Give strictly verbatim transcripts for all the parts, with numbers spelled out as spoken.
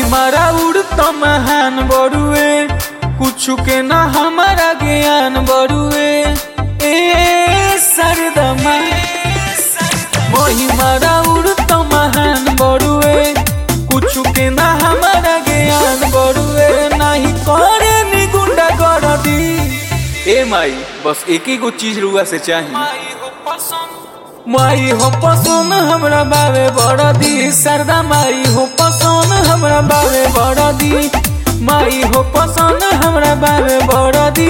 महिमारा उड़त महान बड़ुए, कुछ के ना हमारा ज्ञान बड़ुए। ए सरदा माई महिमारा उड़त महान बड़ुए, कुछ के ना हमारा ज्ञान बड़ुए। नहीं करे नी गुंडा कर दी। ए माई बस एक ही गो चीज रुआ से चाहिए, माई हो पसंद हमरा बावे बड़ा दी। सरदा माई हो पसंद हमरा बावे बड़ा दी। माई हो पसंद हमरा बावे बड़ा दी।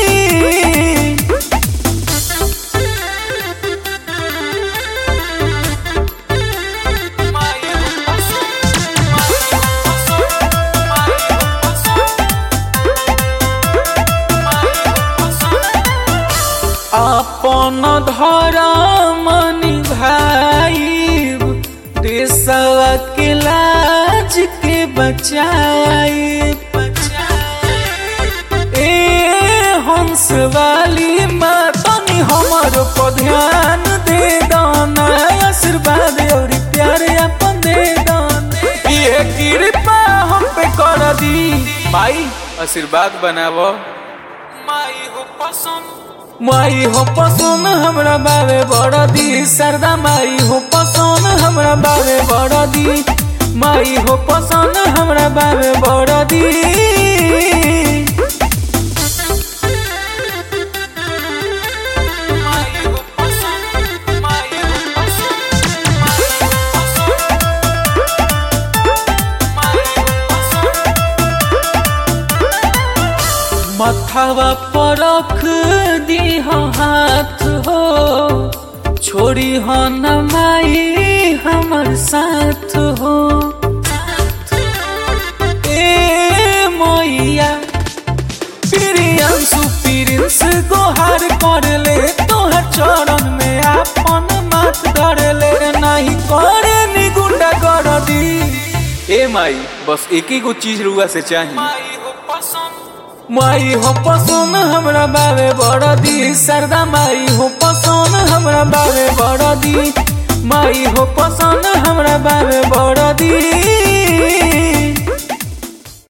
अपन धर्म निभाइब, देशवा के लाज के बचाइब। ए हंस वाली माँ तनी हमरो को ध्यान दे दाना, आशीर्वाद और प्यार अपन दे दाना। ये कृपा हम पे कर दी। माई आशीर्वाद बनावो। माई हो पसंद माई हो पसंद हमरा बावे बड़ा दी। सरदा माई हो पसंद हमरा बावे बड़ा दी। माई हो पसंद हमरा बावे बड़ा दी। मथवा पर रख दी हाथ हो, छोड़ी हो न माई हमर साथ हो। ए मैया प्रियांशु प्रिंस गोहार कर ले, तोहर चरण में आपन माथ धर ले। नहीं करे नी गुंडा कर दी। ए माई बस एक ही गो चीज रुआ से चाहिए, माई हो पसंद माई हो पसंद हमरा बावे बड़ा दी। सरदा माई हो पसंद हमरा बावे बड़ा दी। माई हो पसंद हमरा बावे बड़ा दी।